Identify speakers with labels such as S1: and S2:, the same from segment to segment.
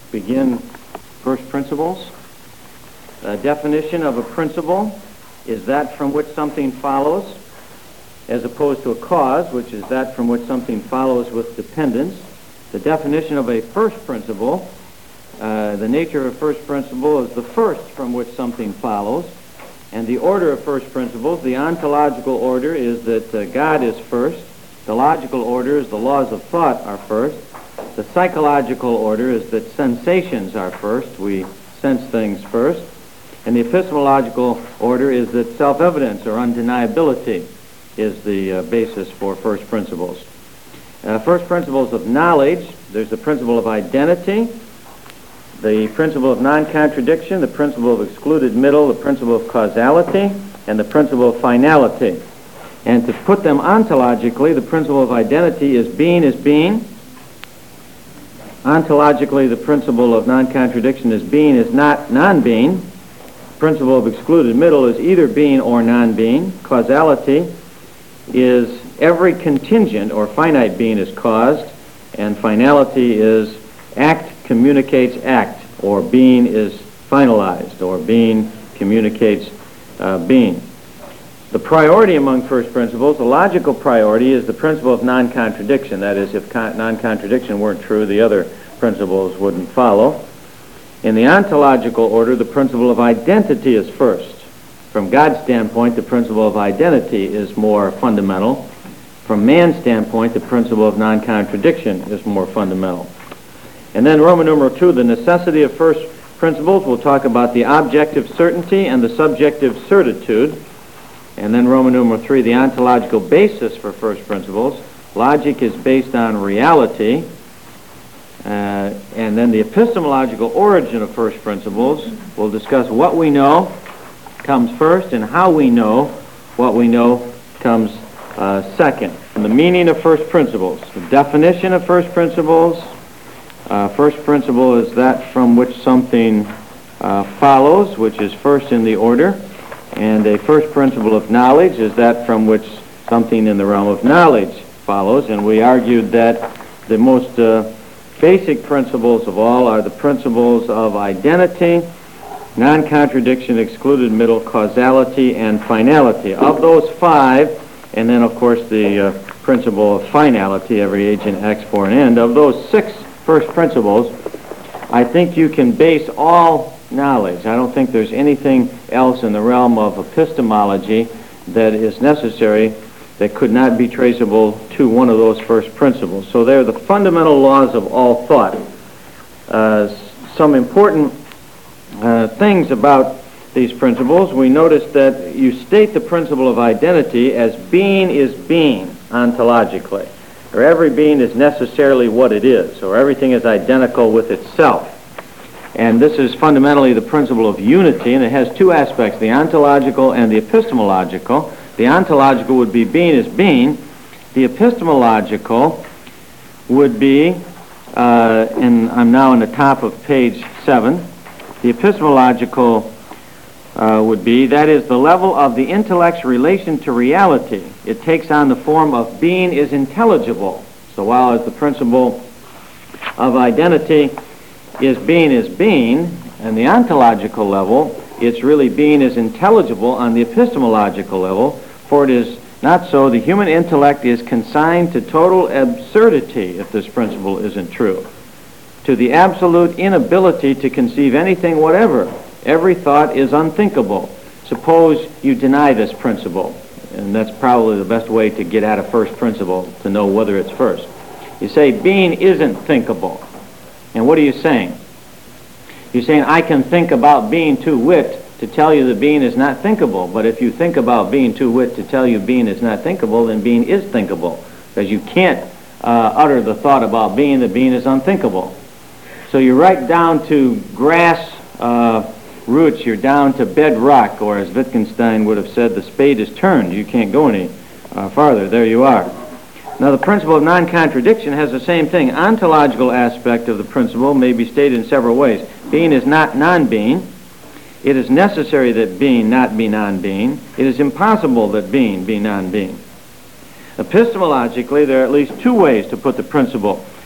S1: begin first principles. The definition of a principle is that from which something follows, as opposed to a cause, which is that from which something follows with dependence. The definition of a first principle, the nature of a first principle is the first from which something follows. And the order of first principles, the ontological order is that God is first. The logical order is the laws of thought are first. The psychological order is that sensations are first. We sense things first. And the epistemological order is that self-evidence or undeniability is the basis for first principles. First principles of knowledge, there's the principle of identity, the principle of non-contradiction, the principle of excluded middle, the principle of causality, and the principle of finality. And to put them ontologically, the principle of identity is being. Ontologically, the principle of non-contradiction is being is not non-being. The principle of excluded middle is either being or non-being. Causality is every contingent or finite being is caused, and finality is act communicates act, or being is finalized, or being communicates being. The priority among first principles, the logical priority, is the principle of non-contradiction. That is, if non-contradiction weren't true, the other principles wouldn't follow. In the ontological order, the principle of identity is first. From God's standpoint, the principle of identity is more fundamental. From man's standpoint, the principle of non-contradiction is more fundamental. And then Roman numeral 2, the necessity of first principles. We'll talk about the objective certainty and the subjective certitude. And then Roman numeral 3, the ontological basis for first principles. Logic is based on reality. And then the epistemological origin of first principles. We'll discuss what we know comes first and how we know what we know comes second. And the meaning of first principles. The definition of first principles. First principle is that from which something follows, which is first in the order. And a first principle of knowledge is that from which something in the realm of knowledge follows. And we argued that the most basic principles of all are the principles of identity, non-contradiction, excluded middle, causality, and finality. Of those five, and then of course the principle of finality, every agent acts for an end. Of those six first principles, I think you can base all knowledge. I don't think there's anything else in the realm of epistemology that is necessary that could not be traceable to one of those first principles. So they're the fundamental laws of all thought. Some important things about these principles. We notice that you state the principle of identity as being is being ontologically, or every being is necessarily what it is, or everything is identical with itself. And this is fundamentally the principle of unity, and it has two aspects, the ontological and the epistemological. The ontological would be being is being. The epistemological would be, and I'm now on the top of page 7, the epistemological would be, that is the level of the intellect's relation to reality. It takes on the form of being is intelligible. So while as the principle of identity is being, and the ontological level, it's really being is intelligible on the epistemological level, for it is not so. The human intellect is consigned to total absurdity if this principle isn't true, to the absolute inability to conceive anything whatever. Every thought is unthinkable. Suppose you deny this principle, and that's probably the best way to get at a first principle, to know whether it's first. You say being isn't thinkable. And what are you saying? You're saying I can think about being to wit to tell you that being is not thinkable. But if you think about being to wit to tell you being is not thinkable, then being is thinkable. Because you can't utter the thought about being that being is unthinkable. So you're right down to grass roots, you're down to bedrock, or as Wittgenstein would have said, the spade is turned. You can't go any farther. There you are. Now the principle of non-contradiction has the same thing. Ontological aspect of the principle may be stated in several ways. Being is not non-being. It is necessary that being not be non-being. It is impossible that being be non-being. Epistemologically, there are at least two ways to put the principle.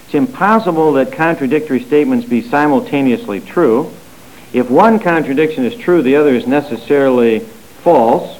S1: It's impossible that contradictory statements be simultaneously true. If one contradiction is true, the other is necessarily false.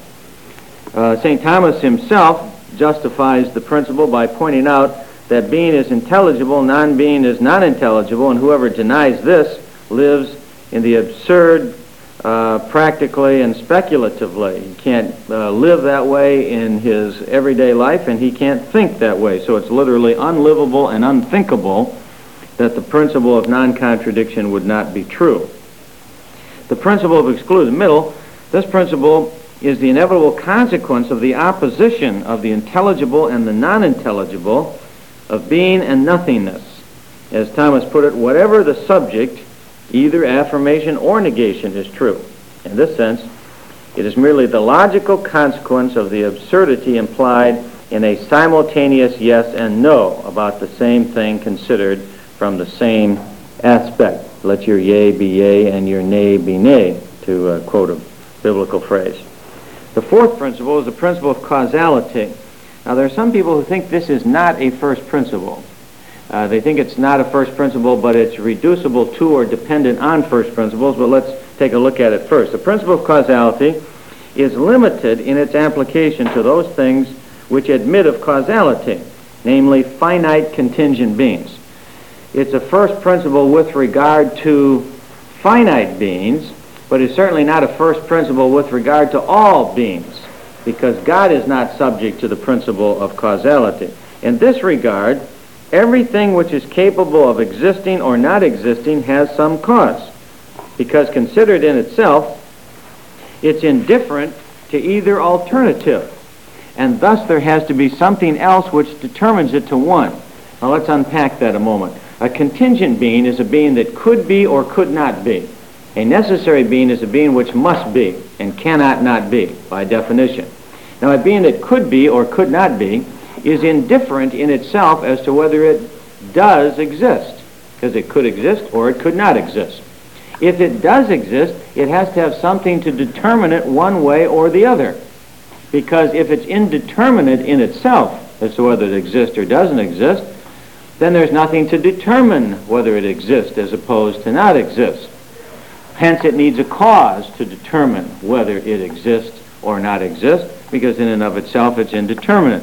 S1: St. Thomas himself justifies the principle by pointing out that being is intelligible, non-being is non-intelligible, and whoever denies this lives in the absurd practically and speculatively. He can't live that way in his everyday life, and he can't think that way. So it's literally unlivable and unthinkable that the principle of non-contradiction would not be true. The principle of excluded middle, this principle is the inevitable consequence of the opposition of the intelligible and the non-intelligible, of being and nothingness. As Thomas put it, whatever the subject, either affirmation or negation is true. In this sense, it is merely the logical consequence of the absurdity implied in a simultaneous yes and no about the same thing considered from the same aspect. Let your yea be yea and your nay be nay, to quote a biblical phrase. The fourth principle is the principle of causality. Now, there are some people who think this is not a first principle. They think it's not a first principle, but it's reducible to or dependent on first principles. But let's take a look at it first. The principle of causality is limited in its application to those things which admit of causality, namely finite contingent beings. It's a first principle with regard to finite beings, but it's certainly not a first principle with regard to all beings, because God is not subject to the principle of causality. In this regard, everything which is capable of existing or not existing has some cause, because considered in itself, it's indifferent to either alternative, and thus there has to be something else which determines it to one. Now let's unpack that a moment. A contingent being is a being that could be or could not be. A necessary being is a being which must be and cannot not be, by definition. Now, a being that could be or could not be is indifferent in itself as to whether it does exist, because it could exist or it could not exist. If it does exist, it has to have something to determine it one way or the other, because if it's indeterminate in itself as to whether it exists or doesn't exist, then there's nothing to determine whether it exists as opposed to not exist. Hence, it needs a cause to determine whether it exists or not exists, because in and of itself it's indeterminate.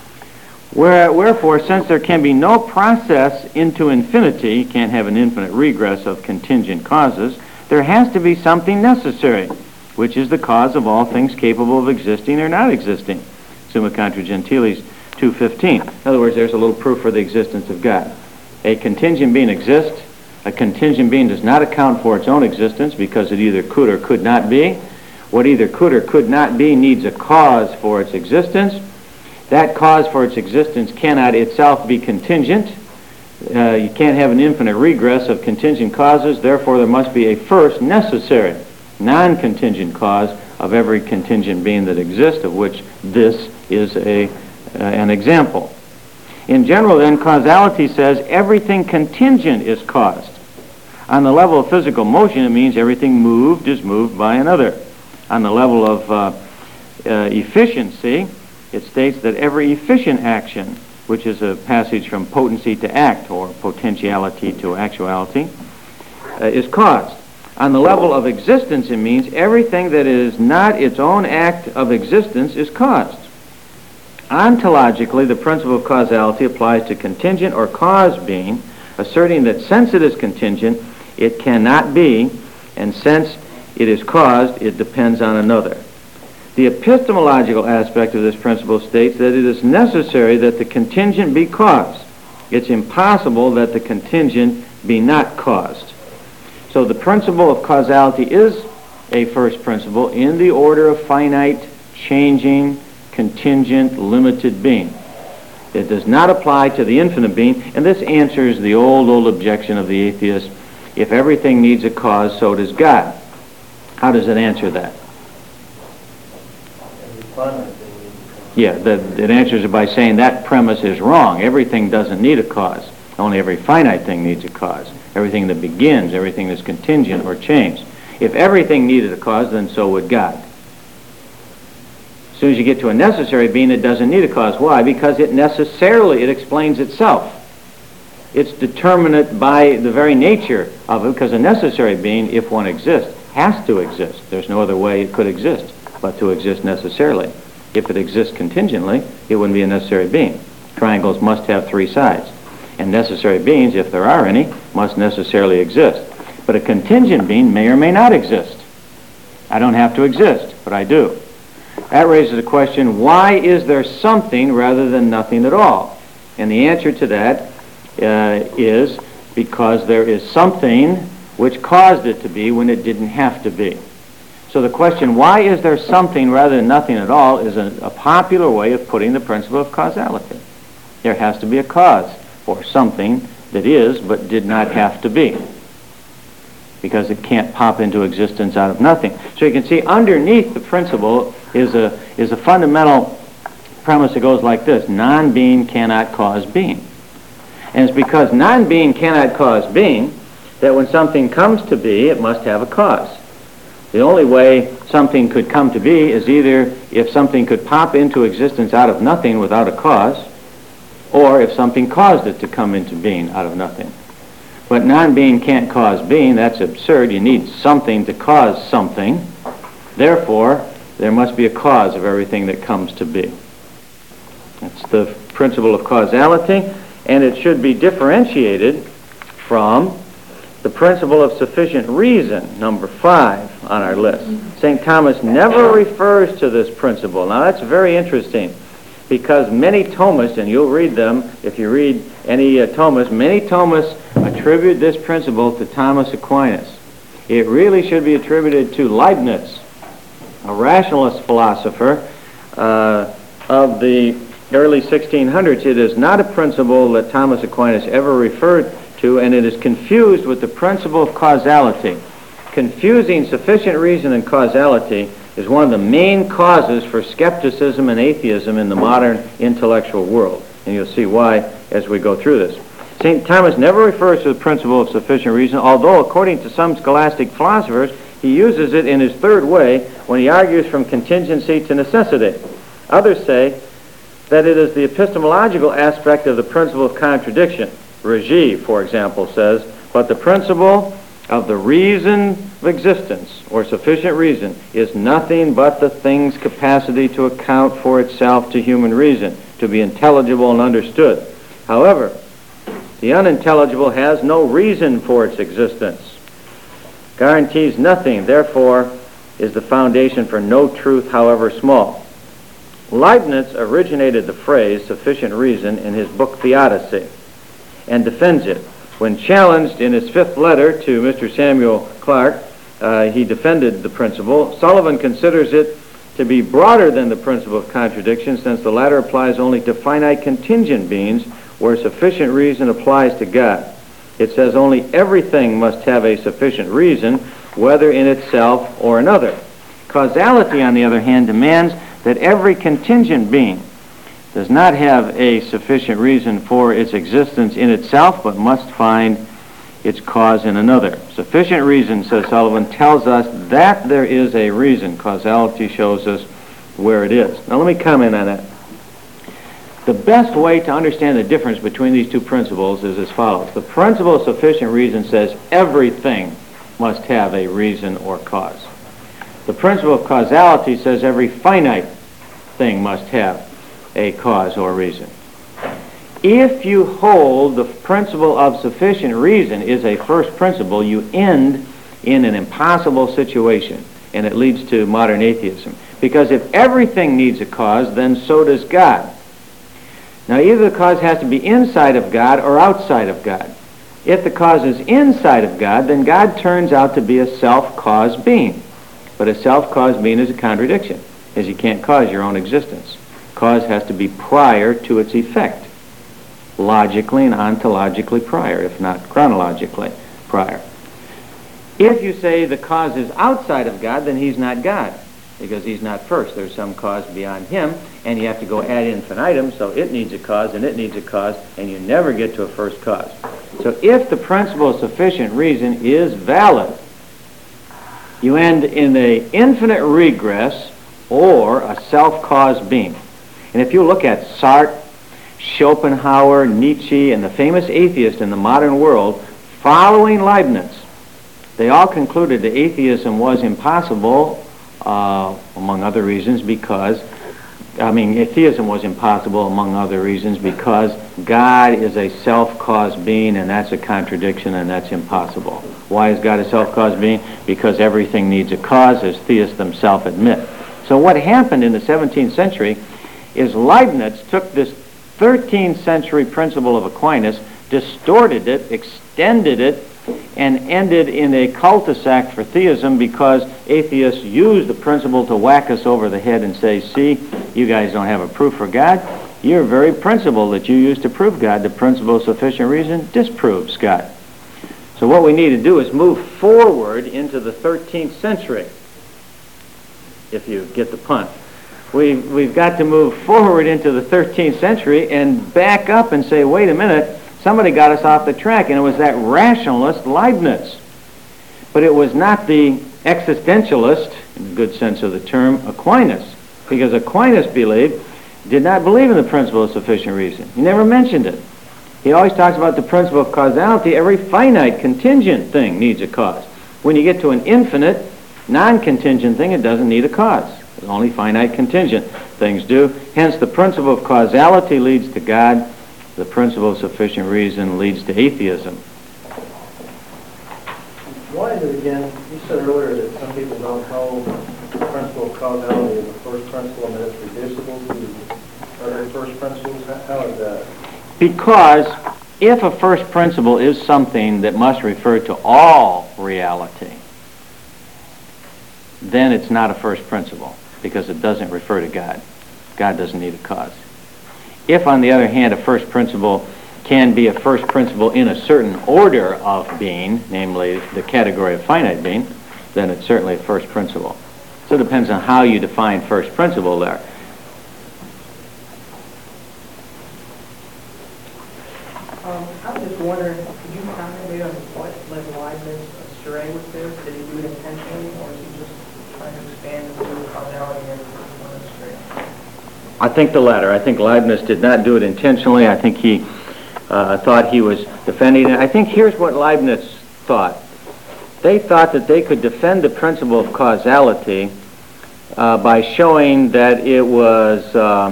S1: Wherefore, since there can be no process into infinity, you can't have an infinite regress of contingent causes, there has to be something necessary, which is the cause of all things capable of existing or not existing. Summa Contra Gentiles 2:15. In other words, there's a little proof for the existence of God. A contingent being exists. A contingent being does not account for its own existence because it either could or could not be. What either could or could not be needs a cause for its existence. That cause for its existence cannot itself be contingent. You can't have an infinite regress of contingent causes. Therefore, there must be a first necessary, non-contingent cause of every contingent being that exists, of which this is an example. In general, then, causality says everything contingent is caused. On the level of physical motion, it means everything moved is moved by another. On the level of efficiency, it states that every efficient action, which is a passage from potency to act, or potentiality to actuality, is caused. On the level of existence, it means everything that is not its own act of existence is caused. Ontologically, the principle of causality applies to contingent or cause being, asserting that since it is contingent, it cannot be, and since it is caused, it depends on another. The epistemological aspect of this principle states that it is necessary that the contingent be caused. It's impossible that the contingent be not caused. So the principle of causality is a first principle in the order of finite, changing, contingent, limited being. It does not apply to the infinite being, and this answers the old objection of the atheist: if everything needs a cause, so does God. How does it answer that? Yeah, it answers it by saying that premise is wrong. Everything doesn't need a cause. Only every finite thing needs a cause. Everything that begins, everything that's contingent or changed. If everything needed a cause, then so would God. As soon as you get to a necessary being, it doesn't need a cause. Why? Because it explains itself. It's determinate by the very nature of it, because a necessary being, if one exists, has to exist. There's no other way it could exist but to exist necessarily. If it exists contingently, it wouldn't be a necessary being. Triangles must have three sides, and necessary beings, if there are any, must necessarily exist. But a contingent being may or may not exist. I don't have to exist, but I do. That raises the question, why is there something rather than nothing at all? And the answer to that is because there is something which caused it to be when it didn't have to be. So the question, why is there something rather than nothing at all, is a popular way of putting the principle of causality. There has to be a cause for something that is but did not have to be, because it can't pop into existence out of nothing. So you can see underneath the principle is a fundamental premise that goes like this: non-being cannot cause being. And it's because non-being cannot cause being that when something comes to be, it must have a cause. The only way something could come to be is either if something could pop into existence out of nothing without a cause, or if something caused it to come into being out of nothing. But non-being can't cause being. That's absurd. You need something to cause something. Therefore, there must be a cause of everything that comes to be. That's the principle of causality, and it should be differentiated from the principle of sufficient reason, number 5 on our list. St. Thomas never refers to this principle. Now, that's very interesting, because many Thomists, and you'll read them if you read any Thomist, many Thomists attribute this principle to Thomas Aquinas. It really should be attributed to Leibniz, a rationalist philosopher of the early 1600s. It is not a principle that Thomas Aquinas ever referred to, and it is confused with the principle of causality. Confusing sufficient reason and causality is one of the main causes for skepticism and atheism in the modern intellectual world. And you'll see why as we go through this. St. Thomas never refers to the principle of sufficient reason, although according to some scholastic philosophers, he uses it in his third way when he argues from contingency to necessity. Others say that it is the epistemological aspect of the principle of contradiction. Regis, for example, says, but the principle of the reason of existence, or sufficient reason, is nothing but the thing's capacity to account for itself to human reason, to be intelligible and understood. However, the unintelligible has no reason for its existence, guarantees nothing, therefore is the foundation for no truth, however small. Leibniz originated the phrase sufficient reason in his book Theodicy and defends it. When challenged in his 5th letter to Mr. Samuel Clarke, he defended the principle. Sullivan considers it to be broader than the principle of contradiction, since the latter applies only to finite contingent beings, where sufficient reason applies to God. It says only everything must have a sufficient reason, whether in itself or another. Causality, on the other hand, demands that every contingent being does not have a sufficient reason for its existence in itself, but must find its cause in another. Sufficient reason, says Sullivan, tells us that there is a reason. Causality shows us where it is. Now let me comment on that. The best way to understand the difference between these two principles is as follows. The principle of sufficient reason says everything must have a reason or cause. The principle of causality says every finite thing must have a cause or reason. If you hold the principle of sufficient reason is a first principle, you end in an impossible situation, and it leads to modern atheism. Because if everything needs a cause, then so does God. Now, either the cause has to be inside of God or outside of God. If the cause is inside of God, then God turns out to be a self-caused being. But a self-caused being is a contradiction, as you can't cause your own existence. Cause has to be prior to its effect, logically and ontologically prior, if not chronologically prior. If you say the cause is outside of God, then he's not God, because he's not first. There's some cause beyond him, and you have to go ad infinitum, so it needs a cause, and it needs a cause, and you never get to a first cause. So if the principle of sufficient reason is valid, you end in an infinite regress or a self-caused being. And if you look at Sartre Schopenhauer, Nietzsche, and the famous atheists in the modern world, following Leibniz, they all concluded that atheism was impossible, among other reasons, atheism was impossible, among other reasons, because God is a self-caused being, and that's a contradiction, and that's impossible. Why is God a self-caused being? Because everything needs a cause, as theists themselves admit. So what happened in the 17th century is Leibniz took this 13th century principle of Aquinas, distorted it, extended it, and ended in a cul-de-sac for theism, because atheists use the principle to whack us over the head and say, see, you guys don't have a proof for God. Your very principle that you use to prove God, the principle of sufficient reason, disproves God. So what we need to do is move forward into the 13th century, if you get the pun. We've got to move forward into the 13th century and back up and say, wait a minute, somebody got us off the track, and it was that rationalist Leibniz. But it was not the existentialist, in the good sense of the term, Aquinas, because Aquinas did not believe in the principle of sufficient reason. He never mentioned it. He always talks about the principle of causality. Every finite, contingent thing needs a cause. When you get to an infinite, non-contingent thing, it doesn't need a cause. Only finite, contingent things do. Hence, the principle of causality leads to God. The principle of sufficient reason leads to atheism.
S2: Why is it again, you said earlier that some people don't know the principle of causality as the first principle and that it's reducible to other first principles? How is that?
S1: Because if a first principle is something that must refer to all reality, then it's not a first principle, because it doesn't refer to God. God doesn't need a cause. If, on the other hand, a first principle can be a first principle in a certain order of being, namely the category of finite being, then it's certainly a first principle. So it depends on how you define first principle there.
S3: I was just wondering, could you comment maybe on what led Leibniz astray with this? Did he do it intentionally, or is he just trying to expand and do causality and went astray?
S1: I think the latter. I think Leibniz did not do it intentionally. I think he thought he was defending it. I think here's what Leibniz thought. They thought that they could defend the principle of causality by showing that it was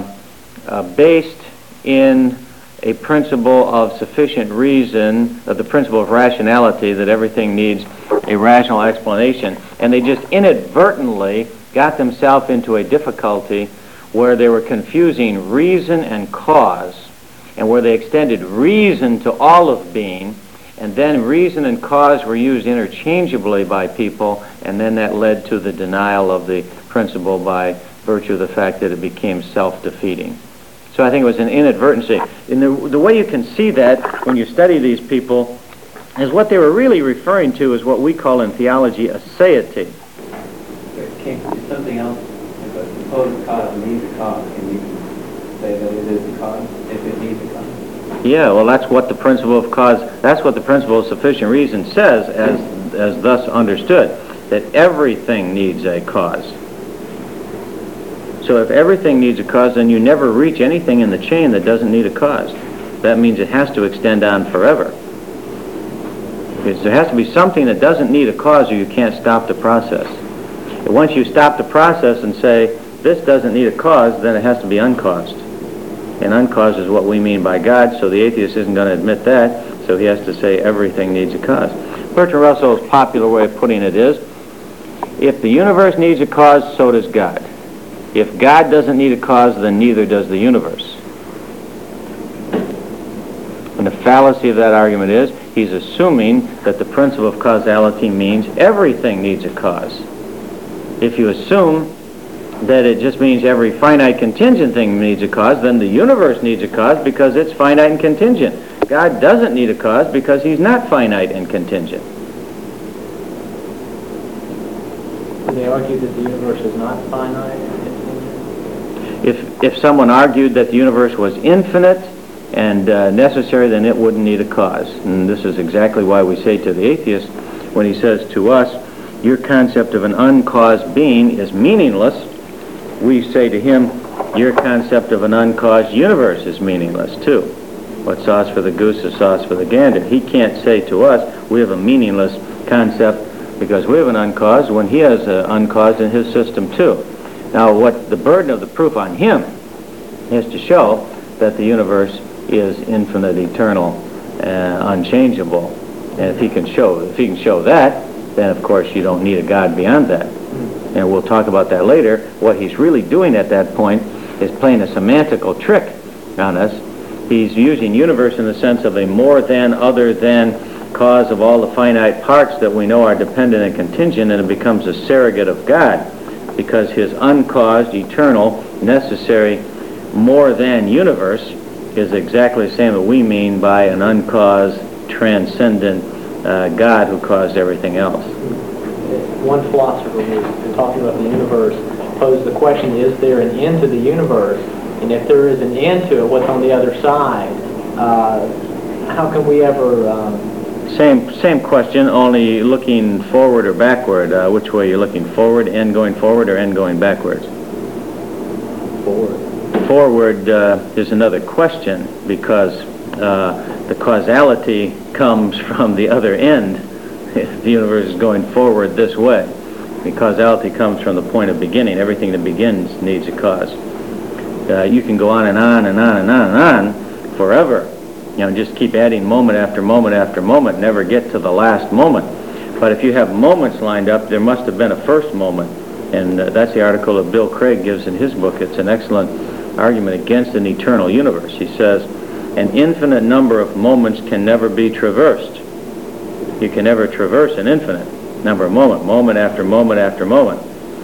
S1: based in a principle of sufficient reason, the principle of rationality, that everything needs a rational explanation. And they just inadvertently got themselves into a difficulty where they were confusing reason and cause, and where they extended reason to all of being, and then reason and cause were used interchangeably by people, and then that led to the denial of the principle by virtue of the fact that it became self-defeating. So I think it was an inadvertency. And the way you can see that when you study these people is what they were really referring to is what we call in theology aseity.
S4: There can't be something else. If a supposed cause needs a cause, can you say that it is the cause if it needs a cause?
S1: Yeah, well, that's what the principle of cause, that's what the principle of sufficient reason says as thus understood, that everything needs a cause. So if everything needs a cause, then you never reach anything in the chain that doesn't need a cause. That means it has to extend on forever. Because there has to be something that doesn't need a cause or you can't stop the process. And once you stop the process and say, this doesn't need a cause, then it has to be uncaused. And uncaused is what we mean by God, so the atheist isn't going to admit that, so he has to say everything needs a cause. Bertrand Russell's popular way of putting it is, if the universe needs a cause, so does God. If God doesn't need a cause, then neither does the universe. And the fallacy of that argument is, he's assuming that the principle of causality means everything needs a cause. If you assume that it just means every finite contingent thing needs a cause, then the universe needs a cause because it's finite and contingent. God doesn't need a cause because he's not finite and contingent.
S2: They argue that the universe is not finite and contingent?
S1: If someone argued that the universe was infinite and necessary, then it wouldn't need a cause. And this is exactly why we say to the atheist, when he says to us, your concept of an uncaused being is meaningless, we say to him, your concept of an uncaused universe is meaningless too. What's sauce for the goose is sauce for the gander. He can't say to us we have a meaningless concept because we have an uncaused when he has an uncaused in his system too. Now, what the burden of the proof on him is to show that the universe is infinite, eternal, unchangeable. And if he can show that, then of course you don't need a God beyond that. And we'll talk about that later. What he's really doing at that point is playing a semantical trick on us. He's using universe in the sense of a more than, other than cause of all the finite parts that we know are dependent and contingent, and it becomes a surrogate of God because his uncaused, eternal, necessary, more than universe is exactly the same that we mean by an uncaused, transcendent God who caused everything else.
S5: One philosopher was talking about the universe, posed the question, is there an end to the universe? And if there is an end to it, what's on the other side? How can we ever...
S1: Same question, only looking forward or backward. Which way are you looking? Forward, end going forward, or end going backwards?
S5: Forward.
S1: Forward is another question because the causality comes from the other end. If the universe is going forward this way, the causality comes from the point of beginning. Everything that begins needs a cause. You can go on and on and on and on and on forever. Just keep adding moment after moment after moment, never get to the last moment. But if you have moments lined up, there must have been a first moment. And that's the article that Bill Craig gives in his book. It's an excellent argument against an eternal universe. He says, an infinite number of moments can never be traversed. You can never traverse an infinite number of moments, moment after moment after moment.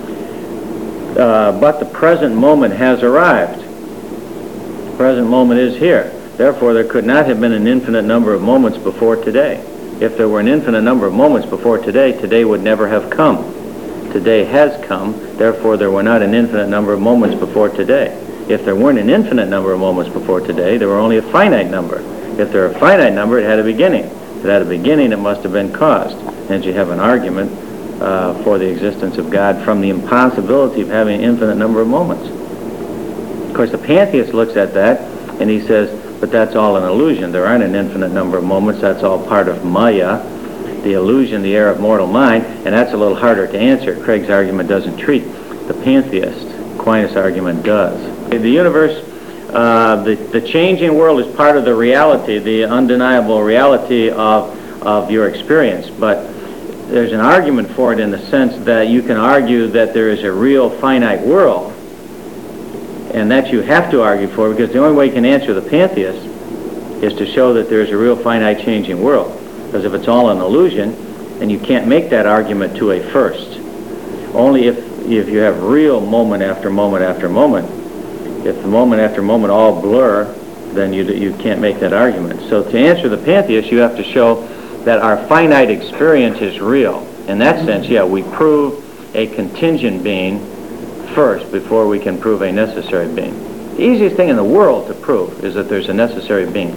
S1: But the present moment has arrived. The present moment is here. Therefore, there could not have been an infinite number of moments before today. If there were an infinite number of moments before today, today would never have come. Today has come. Therefore, there were not an infinite number of moments before today. If there weren't an infinite number of moments before today, there were only a finite number. If there were a finite number, it had a beginning. If it had a beginning, it must have been caused. And you have an argument for the existence of God from the impossibility of having an infinite number of moments. Of course, the pantheist looks at that and he says, but that's all an illusion. There aren't an infinite number of moments. That's all part of Maya, the illusion, the error of mortal mind, and that's a little harder to answer. Craig's argument doesn't treat the pantheist. Aquinas' argument does. The universe, the changing world is part of the reality, the undeniable reality of your experience, but there's an argument for it in the sense that you can argue that there is a real finite world, and that you have to argue for, because the only way you can answer the pantheist is to show that there is a real finite changing world. Because if it's all an illusion, then you can't make that argument to a first. Only if you have real moment after moment after moment. If the moment after moment all blur, then you can't make that argument. So to answer the pantheist, you have to show that our finite experience is real. In that sense, yeah, we prove a contingent being first before we can prove a necessary being. The easiest thing in the world to prove is that there's a necessary being.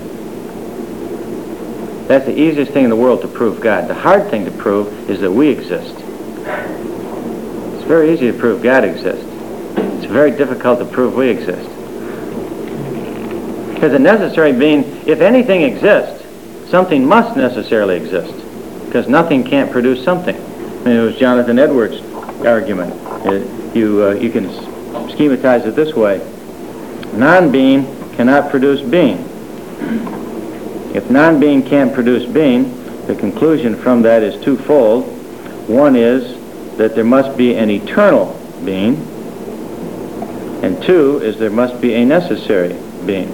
S1: That's the easiest thing in the world to prove God. The hard thing to prove is that we exist. It's very easy to prove God exists. It's very difficult to prove we exist. Because a necessary being, if anything exists, something must necessarily exist. Because nothing can't produce something. And it was Jonathan Edwards' argument. You can schematize it this way. Non-being cannot produce being. If non-being can't produce being, the conclusion from that is twofold. One is that there must be an eternal being, and two is there must be a necessary being.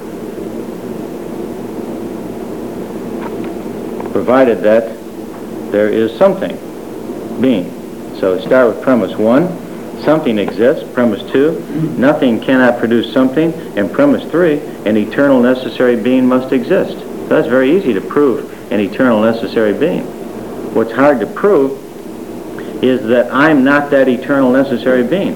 S1: Provided that there is something, being. So start with premise 1, something exists. Premise 2, nothing cannot produce something. And premise 3, an eternal necessary being must exist. So that's very easy to prove an eternal necessary being. What's hard to prove is that I'm not that eternal necessary being.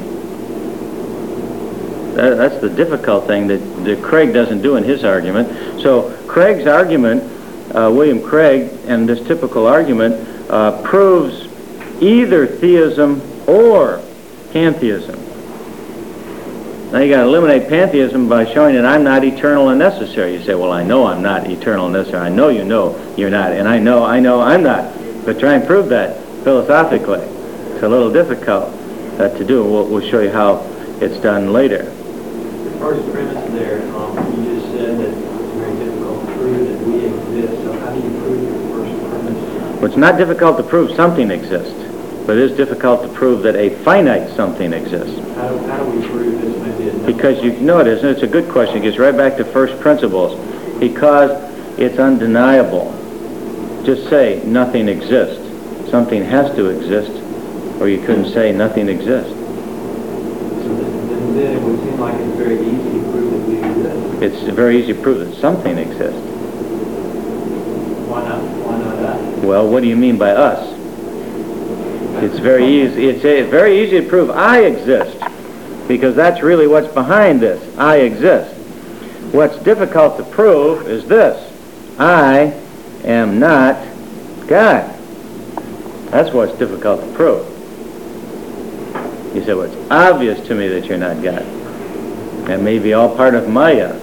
S1: That's the difficult thing that Craig doesn't do in his argument. So Craig's argument, William Craig, and this typical argument proves either theism or pantheism. Now you got to eliminate pantheism by showing that I'm not eternal and necessary. You say, well, I know I'm not eternal and necessary. I know you know you're not, and I know I'm not. But try and prove that philosophically. It's a little difficult to do. We'll show you how it's done later.
S6: As far as premise there, you just said that it's very difficult to prove that we exist. So how do you prove your first premise?
S1: Well, it's not difficult to prove something exists, but it is difficult to prove that a finite something exists.
S6: How do we prove this may be a number?
S1: Because you know it isn't. It's a good question. It gets right back to first principles. Because it's undeniable. Just say nothing exists. Something has to exist, or you couldn't say nothing exists.
S6: So then it would seem like it's very easy to prove that we exist.
S1: It's very easy to prove that something exists.
S6: Why not? Why not us?
S1: Well, what do you mean by us? It's very easy. It's very easy to prove I exist, because that's really what's behind this. I exist. What's difficult to prove is this: I am not God. That's what's difficult to prove. You say, well, it's obvious to me that you're not God. That may be all part of Maya.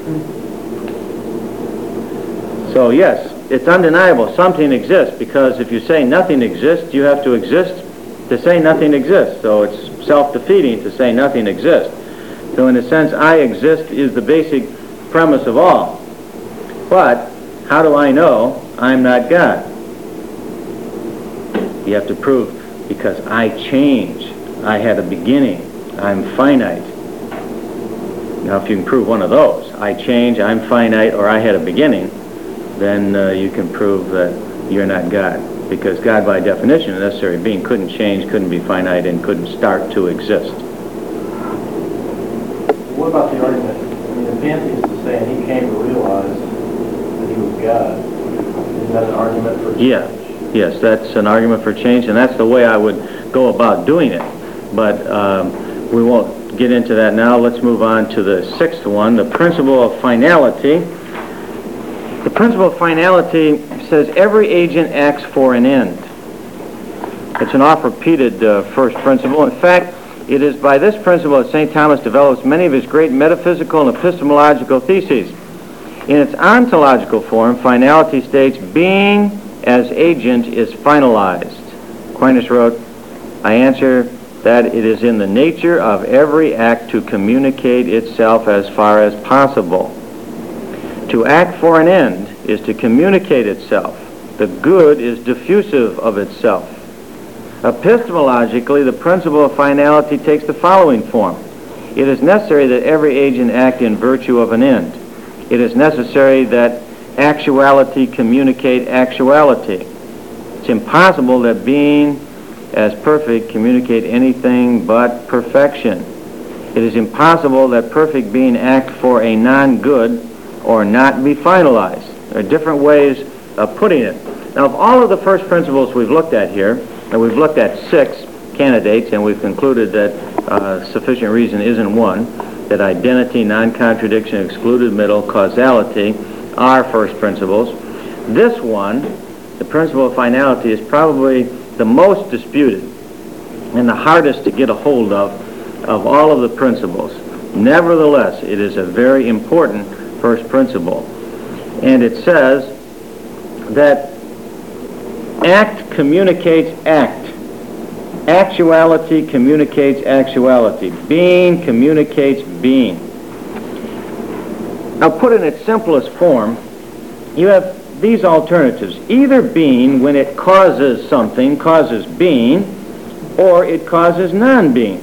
S1: So yes, it's undeniable. Something exists, because if you say nothing exists, you have to exist to say nothing exists. So it's self-defeating to say nothing exists. So in a sense, I exist is the basic premise of all. But how do I know I'm not God? You have to prove, because I change. I had a beginning. I'm finite. Now, if you can prove one of those, I change, I'm finite, or I had a beginning, then you can prove that you're not God. Because God, by definition, a necessary being, couldn't change, couldn't be finite, and couldn't start to exist.
S2: What about the argument, the pantheists are saying he came to realize that he was God? Isn't that an argument for change?
S1: Yeah. Yes, that's an argument for change, and that's the way I would go about doing it. But we won't get into that now. Let's move on to the sixth one, the principle of finality. The principle of finality says every agent acts for an end. It's an oft-repeated first principle. In fact, it is by this principle that St. Thomas develops many of his great metaphysical and epistemological theses. In its ontological form, finality states, being as agent is finalized. Aquinas wrote, I answer that it is in the nature of every act to communicate itself as far as possible. To act for an end is to communicate itself. The good is diffusive of itself. Epistemologically, the principle of finality takes the following form. It is necessary that every agent act in virtue of an end. It is necessary that actuality communicate actuality. It's impossible that being as perfect communicate anything but perfection. It is impossible that perfect being act for a non-good or not be finalized. There are different ways of putting it. Now, of all of the first principles we've looked at here, and we've looked at 6 candidates, and we've concluded that sufficient reason isn't one, that identity, non-contradiction, excluded middle, causality are first principles. This one, the principle of finality, is probably the most disputed and the hardest to get a hold of all of the principles. Nevertheless, it is a very important first principle. And it says that act communicates act. Actuality communicates actuality. Being communicates being. Now, put in its simplest form, you have these alternatives. Either being, when it causes something, causes being, or it causes non-being.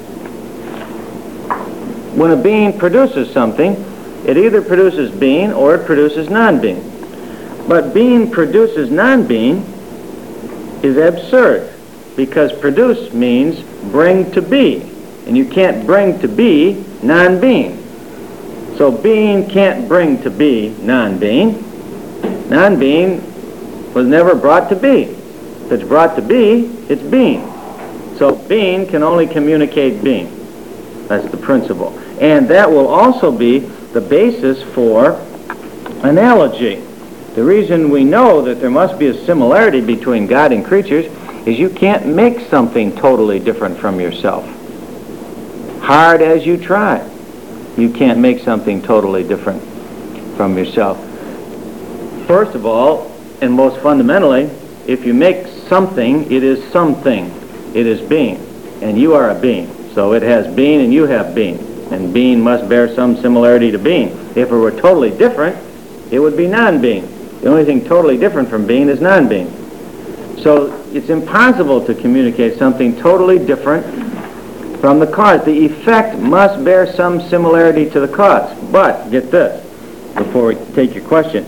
S1: When a being produces something, it either produces being or it produces non-being. But being produces non-being is absurd, because produce means bring to be, and you can't bring to be non-being. So being can't bring to be non-being. Non-being was never brought to be. If it's brought to be, it's being. So being can only communicate being. That's the principle. And that will also be the basis for analogy. The reason we know that there must be a similarity between God and creatures is you can't make something totally different from yourself. hard as you try, you can't make something totally different from yourself. First of all, and most fundamentally, if you make something, it is something. It is being. And you are a being. So it has being and you have being. And being must bear some similarity to being. If it were totally different, it would be non-being. The only thing totally different from being is non-being. So it's impossible to communicate something totally different from the cause. The effect must bear some similarity to the cause. But, get this, before we take your question.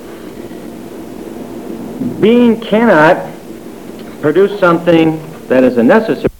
S1: Being cannot produce something that is a necessary